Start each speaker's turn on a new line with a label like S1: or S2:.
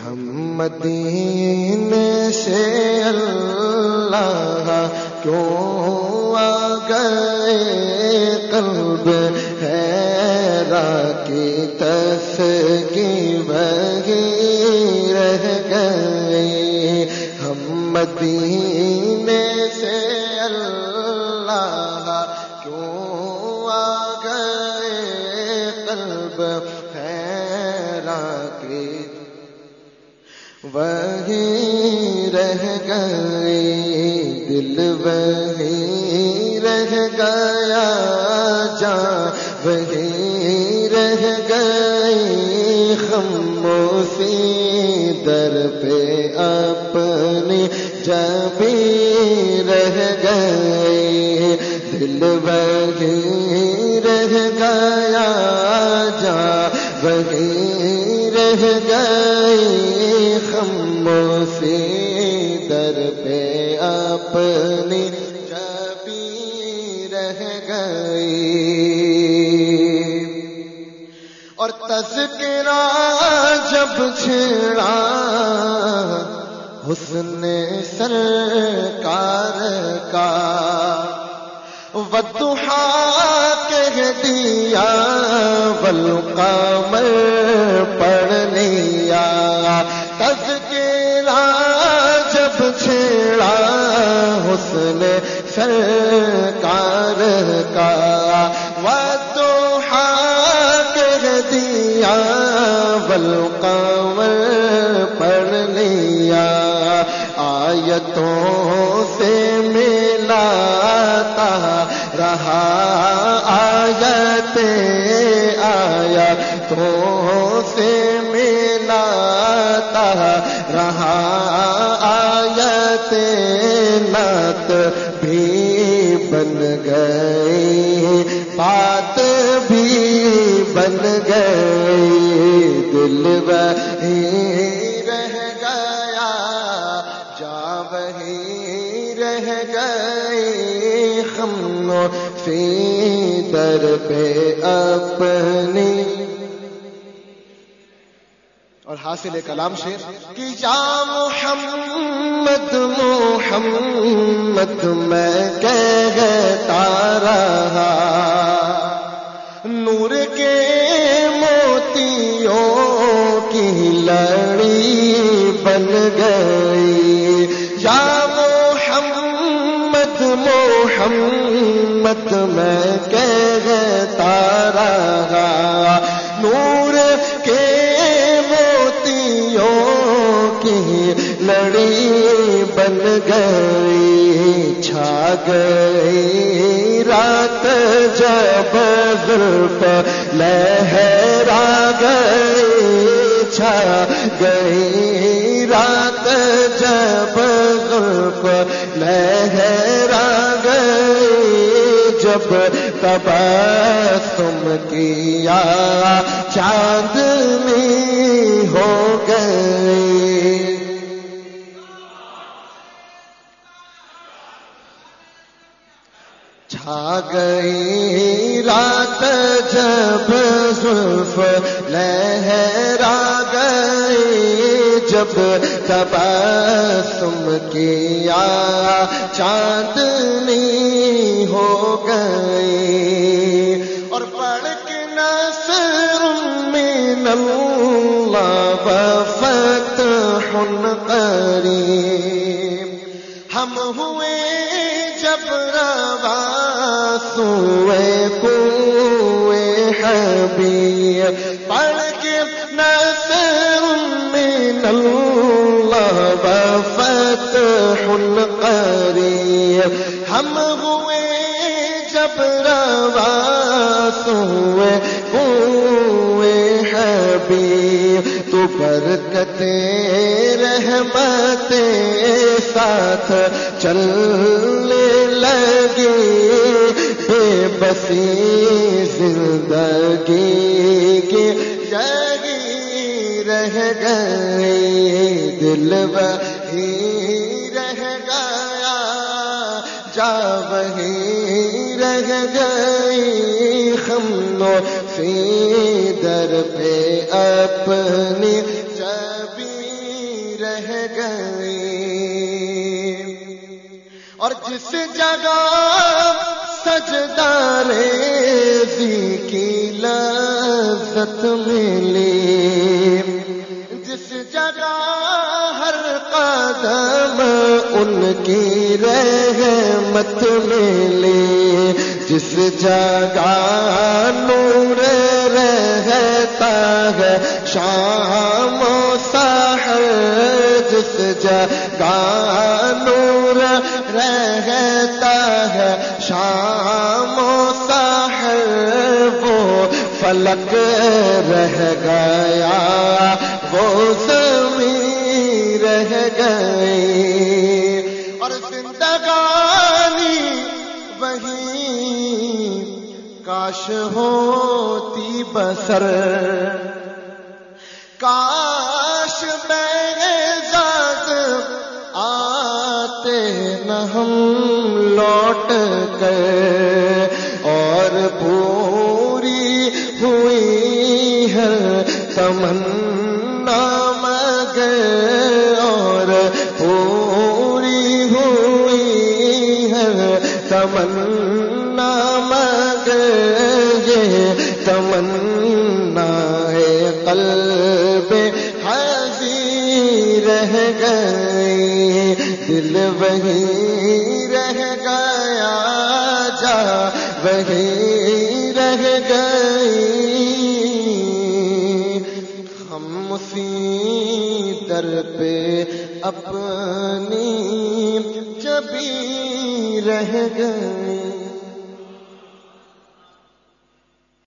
S1: ہم مدینے سے اللہ کیوں آ گئے، قلب حیران کی تسکی وہی رہ گئی۔ ہم مدینے سے اللہ کیوں آ گئے، قلب حیران کی وہی رہ گئی، دل وہی رہ گیا، جان وہی رہ گئی، خاموشی در پہ اپنی جبی رہ گئی، دل وہی رہ گیا، جان وہی رہ گئی، خاموشی در پہ اپنی جبی رہ گئی۔ اور تذکرہ جب چھڑا حسن سرکار کا، والضحیٰ کہہ دیا، والقمر پڑھ لیا، تذکرہ جب چھڑا حسن سرکار کا، والضحیٰ کہہ دیا، والقمر پڑھ لیا، آیتوں سے ملاتا رہا، آیتوں سے ملاتا رہا، آیت نعت بھی بن گئی، بات بھی بن گئی، دل وہی رہ گیا، جان وہی رہ گئی، خاموشی در پہ اپنی۔ اور حاصل کلام شعر کہ یا محمد محمد میں کہتا رہا، نور کے موتیوں کی لڑی بن گئی، یا محمد محمد میں کہتا رہا، نور کے کی لڑی بن گئی، چھا گئی رات جب زلف لہرا گئی، چھا گئی رات جب زلف لہرا گئی، جب تبسم کیا چاندنی ہو گئی، چھا گئی رات جب زلف لہرا گئی، جب تبسم کیا چاندنی ہو گئی، اور پڑھ کے نصر من اللہ وفتح قریب، ہم ہوئے جب رواں سوئے کوئے حبیب، پڑھ کے نصر من اللہ وفتح قریب، ہم ہوئے جب رواں سوئے کوئے حبیب، تو برکتے رحمتیں ساتھ چلنے لگی، بے بسی زندگی کی جگی رہ گئی، دل وہی رہ گیا، جان وہی رہ گئی، خاموشی در پہ اپنی جبی رہ گئی، اور جس جگہ سجدہ ریزی کی لذت ملی، جس جگہ ہر قدم ان کی رحمت ملی، جس جگہ نور رہتا ہے شام و سحر، جس جگہ نور رہتا ہے شام و سحر، وہ فلک رہ گیا، وہ زمین رہ گئی، اور زندگانی وہی کاش ہوتی بسر، کاش بیزاد آتے نہ ہم لوٹ کر، اور پوری ہوئی ہے تمنا مگر، اور پوری ہوئی ہے تمنا مگر، یہ تمنا قلب حزین رہ گئی، دل وہی رہ گیا، جا وہی رہ گئی، ہم اسی در پہ اپنی جبیں رہ گئے۔